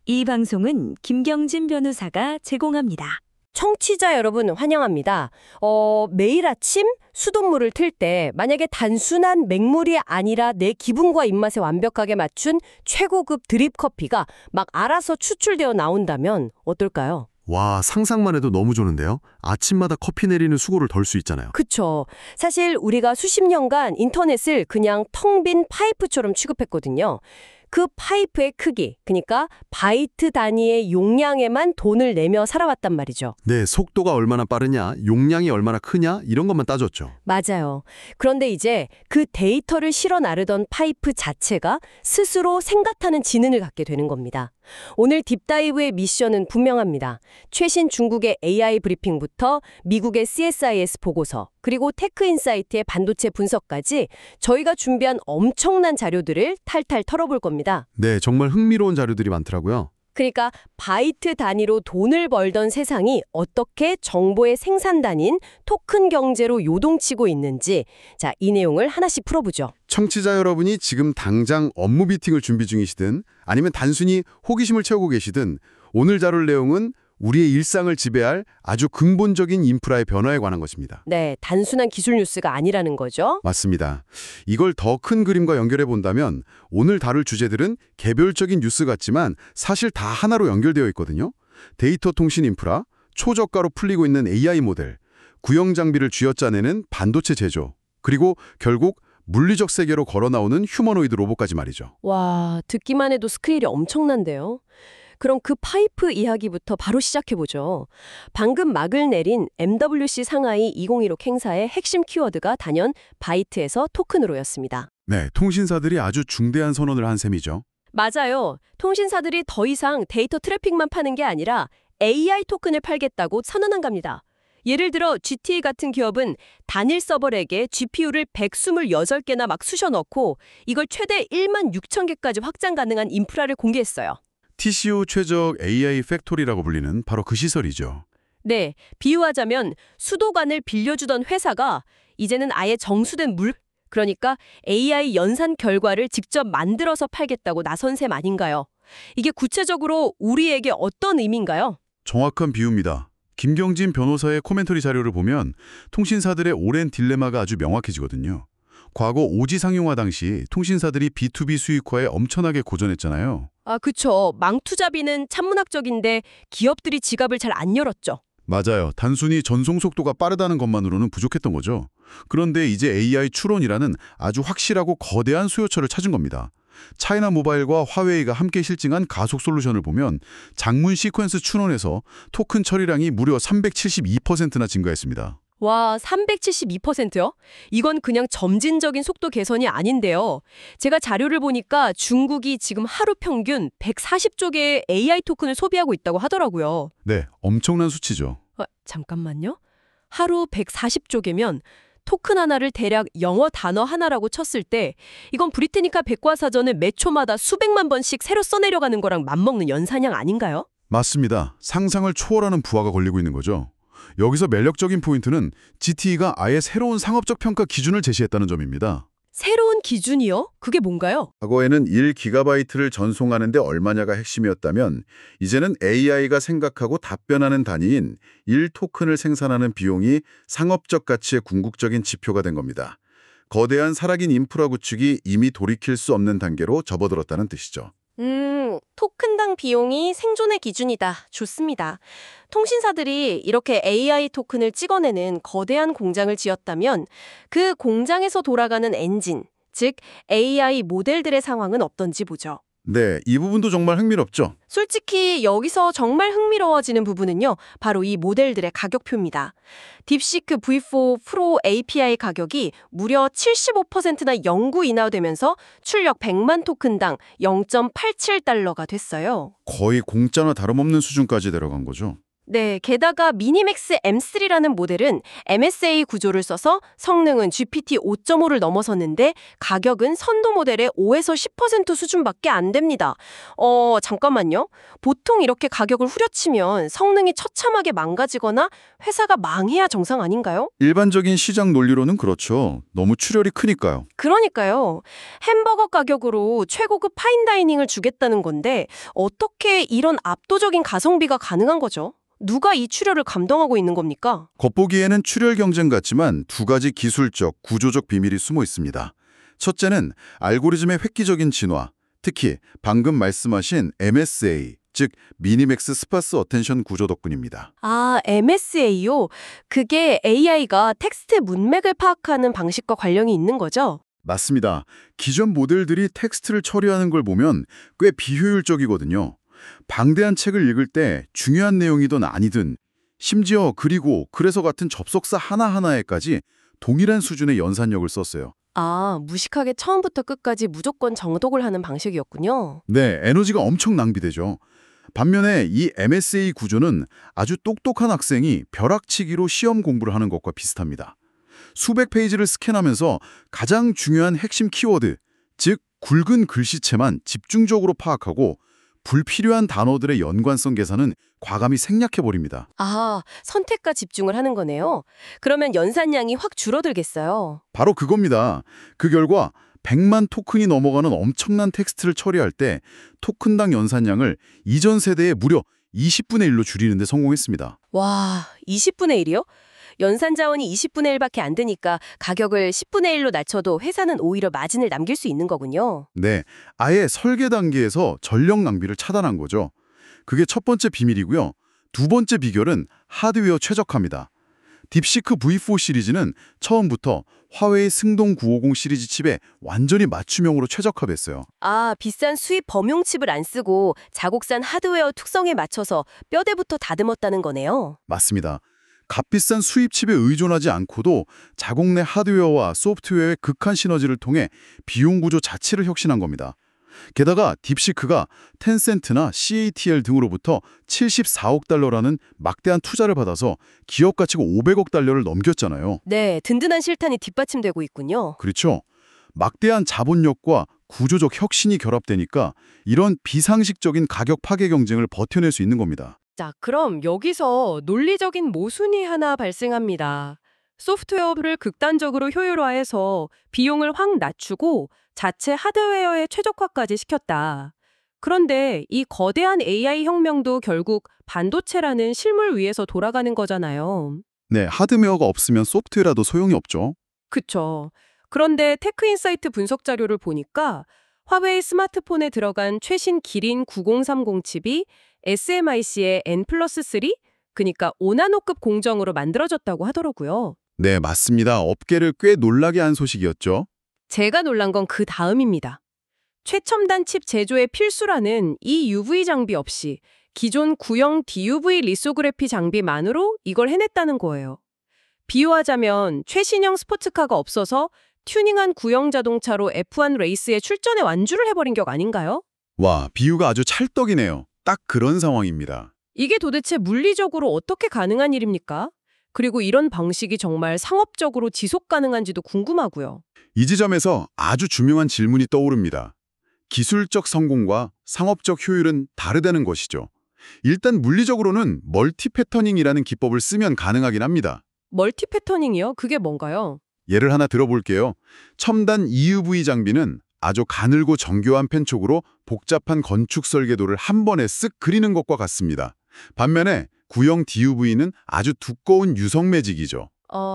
이 방송은 김경진 변호사가 제공합니다. 청취자 여러분 환영합니다. 매일 아침 수돗물을 틀 때 만약에 단순한 맹물이 아니라 내 기분과 입맛에 완벽하게 맞춘 최고급 드립 커피가 막 알아서 추출되어 나온다면 어떨까요? 와, 상상만 해도 너무 좋은데요? 아침마다 커피 내리는 수고를 덜 수 있잖아요. 그쵸. 사실 우리가 수십 년간 인터넷을 그냥 텅 빈 파이프처럼 취급했거든요. 그 파이프의 크기, 그러니까 바이트 단위의 용량에만 돈을 내며 살아왔단 말이죠. 네, 속도가 얼마나 빠르냐, 용량이 얼마나 크냐 이런 것만 따졌죠. 맞아요. 그런데 이제 그 데이터를 실어 나르던 파이프 자체가 스스로 생각하는 지능을 갖게 되는 겁니다. 오늘 딥다이브의 미션은 분명합니다. 최신 중국의 AI 브리핑부터 미국의 CSIS 보고서, 그리고 테크인사이트의 반도체 분석까지 저희가 준비한 엄청난 자료들을 탈탈 털어볼 겁니다. 네, 정말 흥미로운 자료들이 많더라고요. 그러니까 바이트 단위로 돈을 벌던 세상이 어떻게 정보의 생산단인 토큰 경제로 요동치고 있는지, 자, 이 내용을 하나씩 풀어보죠. 청취자 여러분이 지금 당장 업무 미팅을 준비 중이시든 아니면 단순히 호기심을 채우고 계시든 오늘 다룰 내용은 우리의 일상을 지배할 아주 근본적인 인프라의 변화에 관한 것입니다. 네, 단순한 기술 뉴스가 아니라는 거죠. 맞습니다. 이걸 더 큰 그림과 연결해 본다면 오늘 다룰 주제들은 개별적인 뉴스 같지만 사실 다 하나로 연결되어 있거든요. 데이터 통신 인프라, 초저가로 풀리고 있는 AI 모델, 구형 장비를 쥐어짜내는 반도체 제조, 그리고 결국 물리적 세계로 걸어 나오는 휴머노이드 로봇까지 말이죠. 와, 듣기만 해도 스케일이 엄청난데요. 그럼 그 파이프 이야기부터 바로 시작해보죠. 방금 막을 내린 MWC 상하이 2016 행사의 핵심 키워드가 단연 바이트에서 토큰으로였습니다. 네, 통신사들이 아주 중대한 선언을 한 셈이죠. 맞아요. 통신사들이 더 이상 데이터 트래픽만 파는 게 아니라 AI 토큰을 팔겠다고 선언한 겁니다. 예를 들어 GTA 같은 기업은 단일 서버렉에 GPU를 126개나 막 쑤셔 넣고 이걸 최대 1만 6천 개까지 확장 가능한 인프라를 공개했어요. TCO 최적 AI 팩토리라고 불리는 바로 그 시설이죠. 네, 비유하자면 수도관을 빌려주던 회사가 이제는 아예 정수된 그러니까 AI 연산 결과를 직접 만들어서 팔겠다고 나선 셈 아닌가요? 이게 구체적으로 우리에게 어떤 의미인가요? 정확한 비유입니다. 김경진 변호사의 코멘터리 자료를 보면 통신사들의 오랜 딜레마가 아주 명확해지거든요. 과거 오지 상용화 당시 통신사들이 B2B 수익화에 엄청나게 고전했잖아요. 아, 그쵸. 망투자비는 천문학적인데 기업들이 지갑을 잘 안 열었죠. 맞아요. 단순히 전송 속도가 빠르다는 것만으로는 부족했던 거죠. 그런데 이제 AI 추론이라는 아주 확실하고 거대한 수요처를 찾은 겁니다. 차이나 모바일과 화웨이가 함께 실증한 가속 솔루션을 보면 장문 시퀀스 추론에서 토큰 처리량이 무려 372%나 증가했습니다. 와, 372%요? 이건 그냥 점진적인 속도 개선이 아닌데요. 제가 자료를 보니까 중국이 지금 하루 평균 140조 개의 AI 토큰을 소비하고 있다고 하더라고요. 네, 엄청난 수치죠. 잠깐만요. 하루 140조 개면 토큰 하나를 대략 영어 단어 하나라고 쳤을 때 이건 브리테니카 백과사전을 매 초마다 수백만 번씩 새로 써내려가는 거랑 맞먹는 연산량 아닌가요? 맞습니다. 상상을 초월하는 부하가 걸리고 있는 거죠. 여기서 매력적인 포인트는 GTE가 아예 새로운 상업적 평가 기준을 제시했다는 점입니다. 새로운 기준이요? 그게 뭔가요? 과거에는 1GB를 전송하는데 얼마냐가 핵심이었다면 이제는 AI가 생각하고 답변하는 단위인 1토큰을 생산하는 비용이 상업적 가치의 궁극적인 지표가 된 겁니다. 거대한 살아긴 인프라 구축이 이미 돌이킬 수 없는 단계로 접어들었다는 뜻이죠. 토큰당 비용이 생존의 기준이다. 좋습니다. 통신사들이 이렇게 AI 토큰을 찍어내는 거대한 공장을 지었다면 그 공장에서 돌아가는 엔진, 즉 AI 모델들의 상황은 어떤지 보죠. 네, 이 부분도 정말 흥미롭죠. 솔직히 여기서 정말 흥미로워지는 부분은요. 바로 이 모델들의 가격표입니다. 딥시크 V4 프로 API 가격이 무려 75%나 영구 인하되면서 출력 100만 토큰당 0.87달러가 됐어요. 거의 공짜나 다름없는 수준까지 내려간 거죠. 네, 게다가 미니맥스 M3라는 모델은 MSA 구조를 써서 성능은 GPT 5.5를 넘어섰는데 가격은 선도 모델의 5에서 10% 수준밖에 안 됩니다. 잠깐만요. 보통 이렇게 가격을 후려치면 성능이 처참하게 망가지거나 회사가 망해야 정상 아닌가요? 일반적인 시장 논리로는 그렇죠. 너무 출혈이 크니까요. 그러니까요. 햄버거 가격으로 최고급 파인다이닝을 주겠다는 건데 어떻게 이런 압도적인 가성비가 가능한 거죠? 누가 이 출혈을 감당하고 있는 겁니까? 겉보기에는 출혈 경쟁 같지만 두 가지 기술적, 구조적 비밀이 숨어 있습니다. 첫째는 알고리즘의 획기적인 진화, 특히 방금 말씀하신 MSA, 즉 미니맥스 스파스 어텐션 구조 덕분입니다. 아, MSA요? 그게 AI가 텍스트 문맥을 파악하는 방식과 관련이 있는 거죠? 맞습니다. 기존 모델들이 텍스트를 처리하는 걸 보면 꽤 비효율적이거든요. 방대한 책을 읽을 때 중요한 내용이든 아니든 심지어 그리고 그래서 같은 접속사 하나하나에까지 동일한 수준의 연산력을 썼어요. 아, 무식하게 처음부터 끝까지 무조건 정독을 하는 방식이었군요. 네, 에너지가 엄청 낭비되죠. 반면에 이 MSA 구조는 아주 똑똑한 학생이 벼락치기로 시험 공부를 하는 것과 비슷합니다. 수백 페이지를 스캔하면서 가장 중요한 핵심 키워드, 즉 굵은 글씨체만 집중적으로 파악하고 불필요한 단어들의 연관성 계산은 과감히 생략해버립니다. 아, 선택과 집중을 하는 거네요. 그러면 연산량이 확 줄어들겠어요. 바로 그겁니다. 그 결과 100만 토큰이 넘어가는 엄청난 텍스트를 처리할 때 토큰당 연산량을 이전 세대의 무려 20분의 1로 줄이는 데 성공했습니다. 와, 20분의 1이요? 연산 자원이 20분의 1밖에 안 되니까 가격을 10분의 1로 낮춰도 회사는 오히려 마진을 남길 수 있는 거군요. 네, 아예 설계 단계에서 전력 낭비를 차단한 거죠. 그게 첫 번째 비밀이고요. 두 번째 비결은 하드웨어 최적화입니다. 딥시크 V4 시리즈는 처음부터 화웨이 승동 950 시리즈 칩에 완전히 맞춤형으로 최적화됐어요. 아, 비싼 수입 범용 칩을 안 쓰고 자국산 하드웨어 특성에 맞춰서 뼈대부터 다듬었다는 거네요. 맞습니다. 값비싼 수입 칩에 의존하지 않고도 자국 내 하드웨어와 소프트웨어의 극한 시너지를 통해 비용 구조 자체를 혁신한 겁니다. 게다가 딥시크가 텐센트나 CATL 등으로부터 74억 달러라는 막대한 투자를 받아서 기업 가치가 500억 달러를 넘겼잖아요. 네, 든든한 실탄이 뒷받침되고 있군요. 그렇죠. 막대한 자본력과 구조적 혁신이 결합되니까 이런 비상식적인 가격 파괴 경쟁을 버텨낼 수 있는 겁니다. 자, 그럼 여기서 논리적인 모순이 하나 발생합니다. 소프트웨어를 극단적으로 효율화해서 비용을 확 낮추고 자체 하드웨어의 최적화까지 시켰다. 그런데 이 거대한 AI 혁명도 결국 반도체라는 실물 위에서 돌아가는 거잖아요. 네, 하드웨어가 없으면 소프트웨어라도 소용이 없죠. 그쵸. 그런데 테크인사이트 분석 자료를 보니까 화웨이 스마트폰에 들어간 최신 기린 9030 칩이 SMIC의 N+3? 그러니까 5나노급 공정으로 만들어졌다고 하더라고요. 네, 맞습니다. 업계를 꽤 놀라게 한 소식이었죠. 제가 놀란 건 그 다음입니다. 최첨단 칩 제조의 필수라는 이 UV 장비 없이 기존 구형 DUV 리소그래피 장비만으로 이걸 해냈다는 거예요. 비유하자면 최신형 스포츠카가 없어서 튜닝한 구형 자동차로 F1 레이스에 출전에 완주를 해버린 격 아닌가요? 와, 비유가 아주 찰떡이네요. 딱 그런 상황입니다. 이게 도대체 물리적으로 어떻게 가능한 일입니까? 그리고 이런 방식이 정말 상업적으로 지속 가능한지도 궁금하고요. 이 지점에서 아주 중요한 질문이 떠오릅니다. 기술적 성공과 상업적 효율은 다르다는 것이죠. 일단 물리적으로는 멀티 패터닝이라는 기법을 쓰면 가능하긴 합니다. 멀티 패터닝이요? 그게 뭔가요? 예를 하나 들어볼게요. 첨단 EUV 장비는 아주 가늘고 정교한 펜촉으로 복잡한 건축 설계도를 한 번에 쓱 그리는 것과 같습니다. 반면에 구형 DUV는 아주 두꺼운 유성 매직이죠.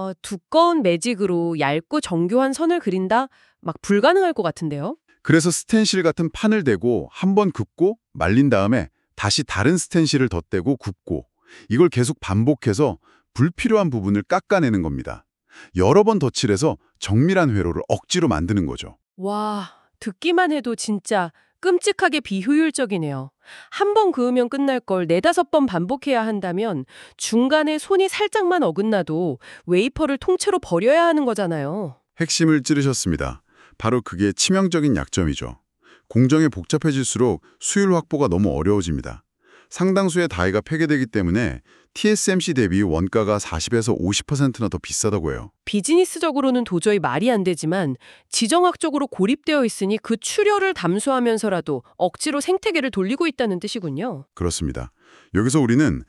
두꺼운 매직으로 얇고 정교한 선을 그린다? 막 불가능할 것 같은데요? 그래서 스텐실 같은 판을 대고 한 번 긋고 말린 다음에 다시 다른 스텐실을 덧대고 굽고 이걸 계속 반복해서 불필요한 부분을 깎아내는 겁니다. 여러 번 덧칠해서 정밀한 회로를 억지로 만드는 거죠. 와, 듣기만 해도 진짜 끔찍하게 비효율적이네요. 한 번 그으면 끝날 걸 4-5번 반복해야 한다면 중간에 손이 살짝만 어긋나도 웨이퍼를 통째로 버려야 하는 거잖아요. 핵심을 찌르셨습니다. 바로 그게 치명적인 약점이죠. 공정이 복잡해질수록 수율 확보가 너무 어려워집니다. 상당수의 다이가 폐괴되기 때문에 TSMC 대비 원가가 40에서 50%나 더 비싸다고 해요. 비즈니스적으로는 도저히 말이 안 되지만 지정학적으로 고립되어 있으니 그 출혈을 담수하면서라도 억지로 생태계를 돌리고 있다는 뜻이군요. 그렇습니다. 여기서 우리는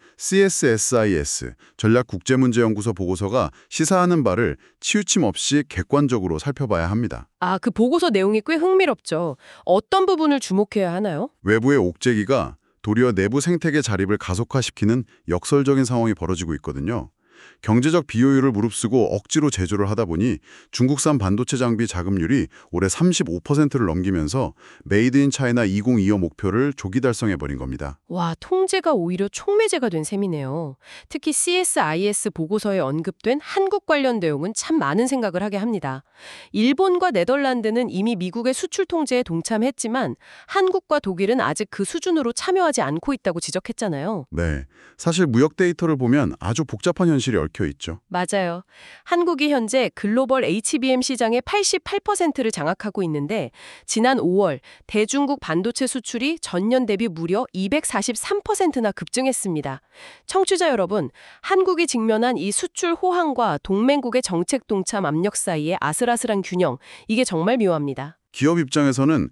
CSSIS, 전략국제문제연구소 보고서가 시사하는 바를 치우침 없이 객관적으로 살펴봐야 합니다. 아, 그 보고서 내용이 꽤 흥미롭죠. 어떤 부분을 주목해야 하나요? 외부의 옥죄기가 도리어 내부 생태계 자립을 가속화시키는 역설적인 상황이 벌어지고 있거든요. 경제적 비효율을 무릅쓰고 억지로 제조를 하다 보니 중국산 반도체 장비 자금률이 올해 35%를 넘기면서 메이드 인 차이나 2025 목표를 조기 달성해버린 겁니다. 와, 통제가 오히려 촉매제가 된 셈이네요. 특히 CSIS 보고서에 언급된 한국 관련 내용은 참 많은 생각을 하게 합니다. 일본과 네덜란드는 이미 미국의 수출 통제에 동참했지만 한국과 독일은 아직 그 수준으로 참여하지 않고 있다고 지적했잖아요. 네, 사실 무역 데이터를 보면 아주 복잡한 현실이 얽혀 있죠. 맞아요. 한국이 현재 글로벌 HBM 시장의 88%를 장악하고 있는데 지난 5월 대중국 반도체 수출이 전년 대비 무려 243%나 급증했습니다. 청취자 여러분, 한국이 직면한 이 수출 호황과 동맹국의 정책 동참 압력 사이의 아슬아슬한 균형, 이게 정말 묘합니다. 기업 입장에서는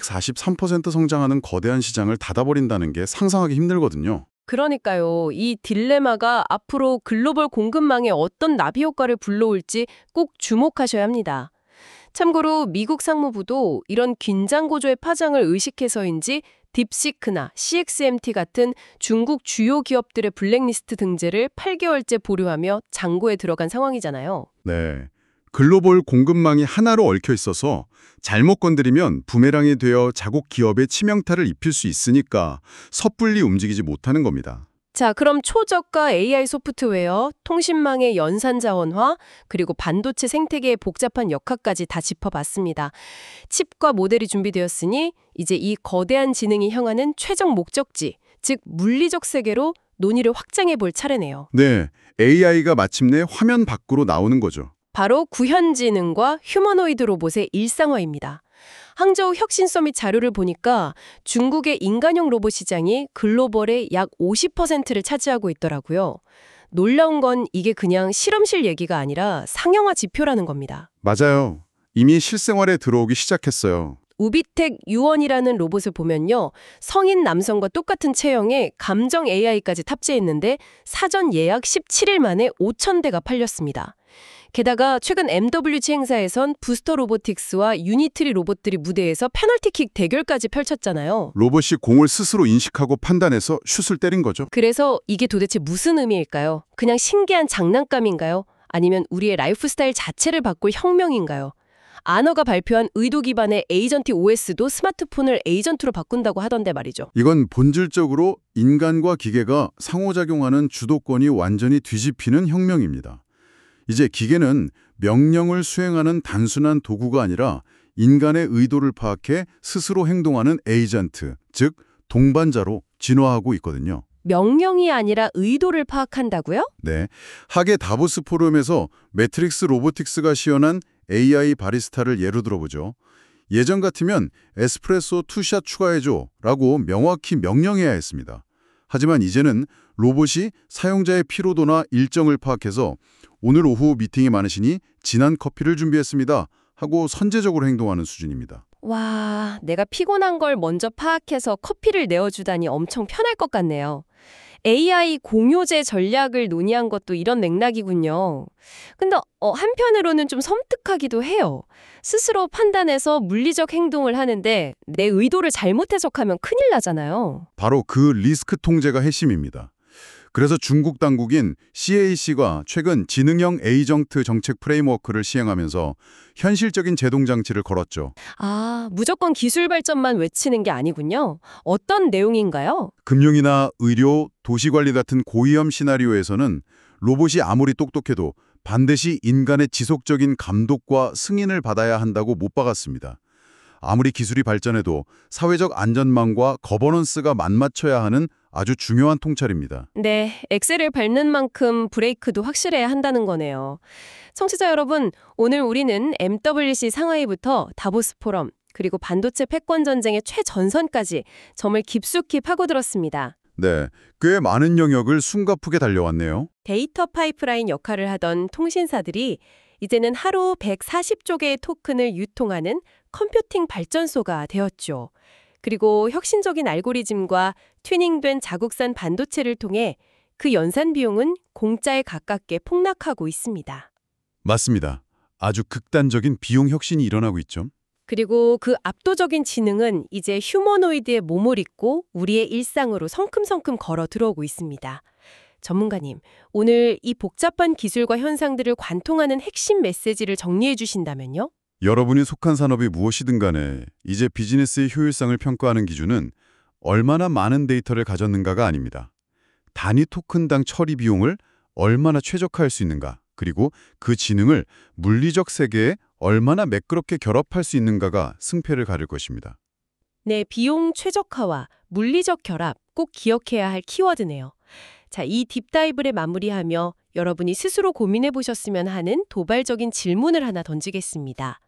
243% 성장하는 거대한 시장을 닫아버린다는 게 상상하기 힘들거든요. 그러니까요. 이 딜레마가 앞으로 글로벌 공급망에 어떤 나비 효과를 불러올지 꼭 주목하셔야 합니다. 참고로 미국 상무부도 이런 긴장 고조의 파장을 의식해서인지 딥시크나 CXMT 같은 중국 주요 기업들의 블랙리스트 등재를 8개월째 보류하며 장고에 들어간 상황이잖아요. 네, 글로벌 공급망이 하나로 얽혀 있어서 잘못 건드리면 부메랑이 되어 자국 기업에 치명타를 입힐 수 있으니까 섣불리 움직이지 못하는 겁니다. 자, 그럼 초저가 AI 소프트웨어, 통신망의 연산 자원화, 그리고 반도체 생태계의 복잡한 역학까지 다 짚어봤습니다. 칩과 모델이 준비되었으니 이제 이 거대한 지능이 향하는 최종 목적지, 즉 물리적 세계로 논의를 확장해 볼 차례네요. 네, AI가 마침내 화면 밖으로 나오는 거죠. 바로 구현지능과 휴머노이드 로봇의 일상화입니다. 항저우 혁신 서밋 자료를 보니까 중국의 인간형 로봇 시장이 글로벌의 약 50%를 차지하고 있더라고요. 놀라운 건 이게 그냥 실험실 얘기가 아니라 상용화 지표라는 겁니다. 맞아요. 이미 실생활에 들어오기 시작했어요. 우비텍 U1이라는 로봇을 보면요. 성인 남성과 똑같은 체형에 감정 AI까지 탑재했는데 사전 예약 17일 만에 5,000대가 팔렸습니다. 게다가 최근 MWG 행사에선 부스터 로보틱스와 유니트리 로봇들이 무대에서 페널티킥 대결까지 펼쳤잖아요. 로봇이 공을 스스로 인식하고 판단해서 슛을 때린 거죠. 그래서 이게 도대체 무슨 의미일까요? 그냥 신기한 장난감인가요? 아니면 우리의 라이프 스타일 자체를 바꿀 혁명인가요? 아너가 발표한 의도 기반의 에이전티 OS도 스마트폰을 에이전트로 바꾼다고 하던데 말이죠. 이건 본질적으로 인간과 기계가 상호작용하는 주도권이 완전히 뒤집히는 혁명입니다. 이제 기계는 명령을 수행하는 단순한 도구가 아니라 인간의 의도를 파악해 스스로 행동하는 에이전트, 즉 동반자로 진화하고 있거든요. 명령이 아니라 의도를 파악한다고요? 네, 하계 다보스 포럼에서 매트릭스 로보틱스가 시연한 AI 바리스타를 예로 들어보죠. 예전 같으면 에스프레소 투샷 추가해줘 라고 명확히 명령해야 했습니다. 하지만 이제는 로봇이 사용자의 피로도나 일정을 파악해서 오늘 오후 미팅이 많으시니 진한 커피를 준비했습니다 하고 선제적으로 행동하는 수준입니다. 와, 내가 피곤한 걸 먼저 파악해서 커피를 내어주다니 엄청 편할 것 같네요. AI 공효제 전략을 논의한 것도 이런 맥락이군요. 근데 한편으로는 좀 섬뜩하기도 해요. 스스로 판단해서 물리적 행동을 하는데 내 의도를 잘못 해석하면 큰일 나잖아요. 바로 그 리스크 통제가 핵심입니다. 그래서 중국 당국인 CAC가 최근 지능형 에이전트 정책 프레임워크를 시행하면서 현실적인 제동 장치를 걸었죠. 아, 무조건 기술 발전만 외치는 게 아니군요. 어떤 내용인가요? 금융이나 의료, 도시관리 같은 고위험 시나리오에서는 로봇이 아무리 똑똑해도 반드시 인간의 지속적인 감독과 승인을 받아야 한다고 못 박았습니다. 아무리 기술이 발전해도 사회적 안전망과 거버넌스가 맞맞춰야 하는 아주 중요한 통찰입니다. 네, 엑셀을 밟는 만큼 브레이크도 확실해야 한다는 거네요. 청취자 여러분, 오늘 우리는 MWC 상하이부터 다보스 포럼, 그리고 반도체 패권 전쟁의 최전선까지 점을 깊숙이 파고들었습니다. 네, 꽤 많은 영역을 숨가쁘게 달려왔네요. 데이터 파이프라인 역할을 하던 통신사들이 이제는 하루 140조 개의 토큰을 유통하는 컴퓨팅 발전소가 되었죠. 그리고 혁신적인 알고리즘과 튜닝된 자국산 반도체를 통해 그 연산 비용은 공짜에 가깝게 폭락하고 있습니다. 맞습니다. 아주 극단적인 비용 혁신이 일어나고 있죠. 그리고 그 압도적인 지능은 이제 휴머노이드의 몸을 입고 우리의 일상으로 성큼성큼 걸어 들어오고 있습니다. 전문가님, 오늘 이 복잡한 기술과 현상들을 관통하는 핵심 메시지를 정리해 주신다면요? 여러분이 속한 산업이 무엇이든 간에 이제 비즈니스의 효율성을 평가하는 기준은 얼마나 많은 데이터를 가졌는가가 아닙니다. 단위 토큰당 처리 비용을 얼마나 최적화할 수 있는가, 그리고 그 지능을 물리적 세계에 얼마나 매끄럽게 결합할 수 있는가가 승패를 가릴 것입니다. 네, 비용 최적화와 물리적 결합 꼭 기억해야 할 키워드네요. 자, 이 딥다이브를 마무리하며 여러분이 스스로 고민해 보셨으면 하는 도발적인 질문을 하나 던지겠습니다.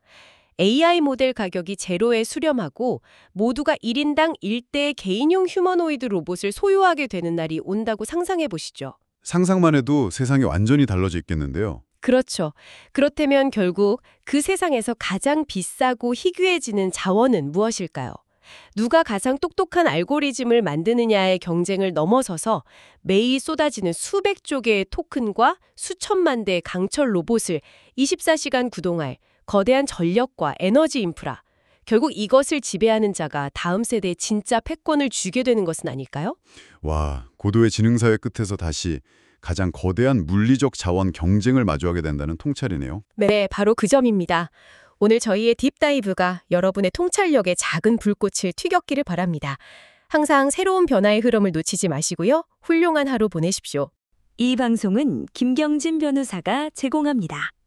AI 모델 가격이 제로에 수렴하고 모두가 1인당 1대의 개인용 휴머노이드 로봇을 소유하게 되는 날이 온다고 상상해 보시죠. 상상만 해도 세상이 완전히 달라져 있겠는데요. 그렇죠. 그렇다면 결국 그 세상에서 가장 비싸고 희귀해지는 자원은 무엇일까요? 누가 가장 똑똑한 알고리즘을 만드느냐의 경쟁을 넘어서서 매일 쏟아지는 수백조 개의 토큰과 수천만 대의 강철 로봇을 24시간 구동할 거대한 전력과 에너지 인프라, 결국 이것을 지배하는 자가 다음 세대의 진짜 패권을 쥐게 되는 것은 아닐까요? 와, 고도의 지능사회 끝에서 다시 가장 거대한 물리적 자원 경쟁을 마주하게 된다는 통찰이네요. 네, 바로 그 점입니다. 오늘 저희의 딥다이브가 여러분의 통찰력에 작은 불꽃을 튀겼기를 바랍니다. 항상 새로운 변화의 흐름을 놓치지 마시고요. 훌륭한 하루 보내십시오. 이 방송은 김경진 변호사가 제공합니다.